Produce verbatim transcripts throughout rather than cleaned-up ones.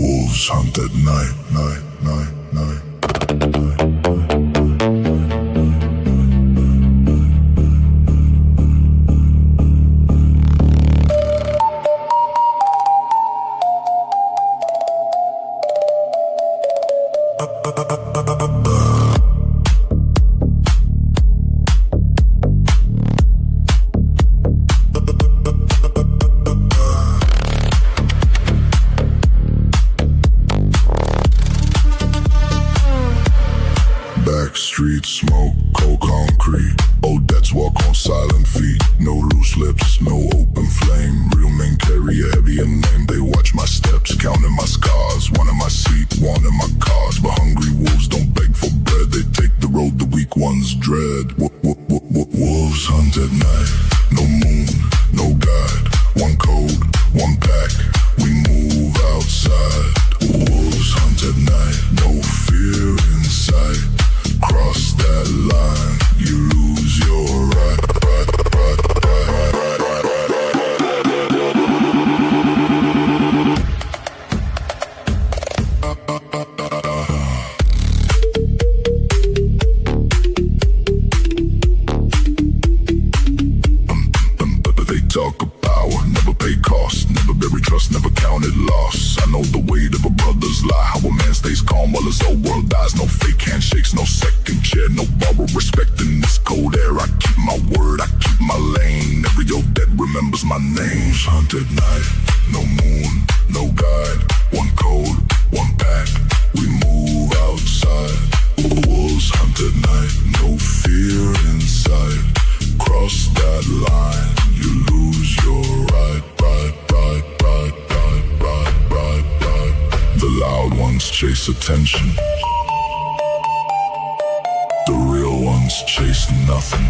Wolves hunt at night, night, night, night, Backstreet smoke, cold concrete. Odettes walk on silent feet. No loose lips, no open flame. Real men carry a heavier name. They watch my steps, counting my scars. One in my seat, one in my cars. But hungry wolves don't beg for bread. They take the road the weak ones dread. W -w -w -w Wolves hunt at night. No moon, no guide. One code, one pack. We move outside. Wolves hunt at night. No fear in sight. Cross that line, you lose your right, right, right, right, right, right, right, They talk of power, never pay cost, never bury trust, never counted loss. I know the weight of a brother's lie, how a man stays calm while his whole world dies. No fake handshakes, no second chair, no borrowed respect in this cold air. I keep my word, I keep my lane. Every old dead remembers my name. Hunt at night, no moon, no guide. One code, one pack, we move outside. Wolves hunt at night, no fear inside. Cross that line, you lose your right, right, right, right, right, right, right, right. The loud ones chase attention. The real ones chase nothing.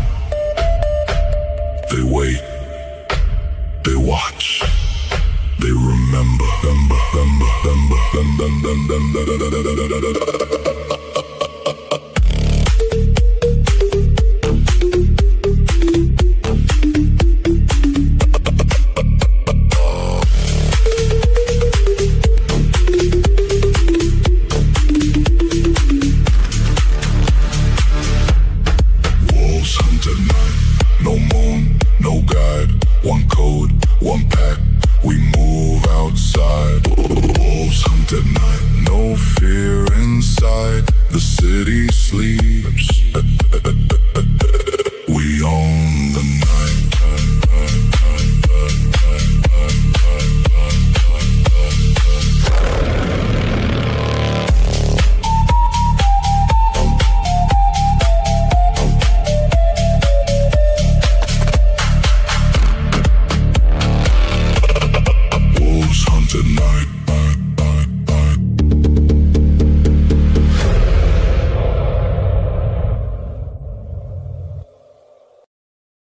They wait, they watch, they remember, remember, remember, remember, remember, remember, remember. No moon, no guide, one code, one pack, we move outside. Wolves hunt at night, no fear inside. The city sleeps at